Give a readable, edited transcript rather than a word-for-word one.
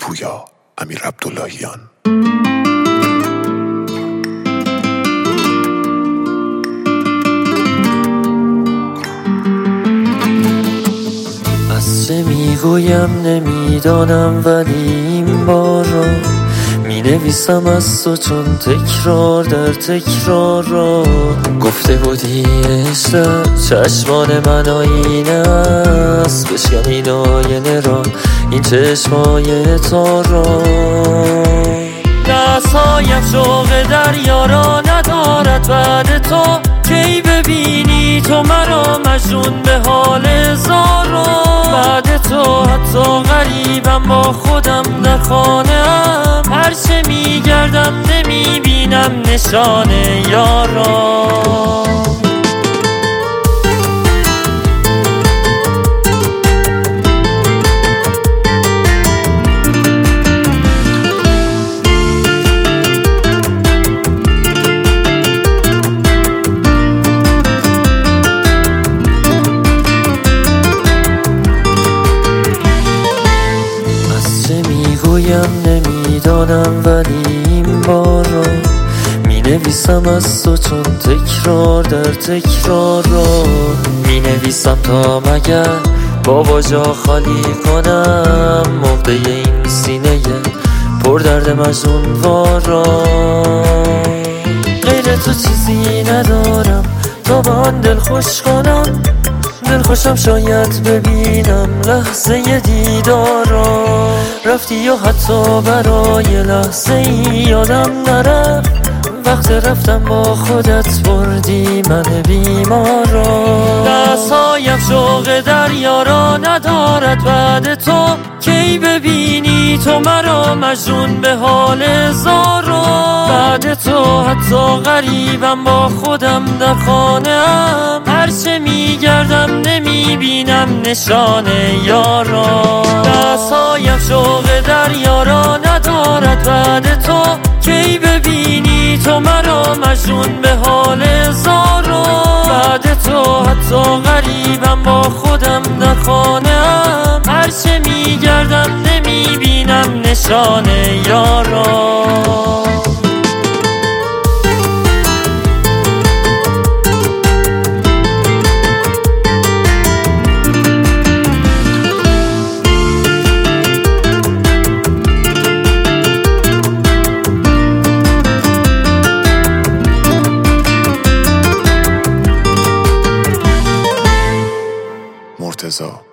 پویا امیر عبداللهیان. از چه میگویم نمیدانم، ولی این بار را مینویسم از تو، چون تکرار در تکرار را گفته بودی عشق چشمان من آینه است، بشکن این آینه را، این چشمای تو را. دستهایم شوق دریا را ندارد بعد تو، کی ببینی تو مرا مجنون به حال هزارا. بعد تو حتی غریبم با خودم در خانه‌ام، هرچه میگردم نمیبینم نشان یارا. نمیدانم، ولی این بار را مینویسم از تو، چون تکرار در تکرار را مینویسم تا مگر بابا جا خالی کنم مقده این سینه پر درد مجنونوار را. غیر تو چیزی ندارم تا با آن دل خوش کنم، دل خوشم شاید ببینم لحظه دیدار را. رفتی و حتی برای لحظه ای یادم نرفت، وقت رفتم با خودت بردی من بیمار را. دستهایم شوق دریا را ندارد بعد تو، کی ببینی تو مرا مجنون به حال هزارا. بعد تو حتی غریبم با خودم در خانه‌ام، هرچه میگردم نمیبینم نشان یارا. دستهایم شوق دریا را ندارد بعد تو، کی ببینی تو مرا مجنون به حال هزارا. بعد تو حتی غریبم با خودم در خانه‌ام، هرچه میگردم نمیبینم نشان یارا. مرتضی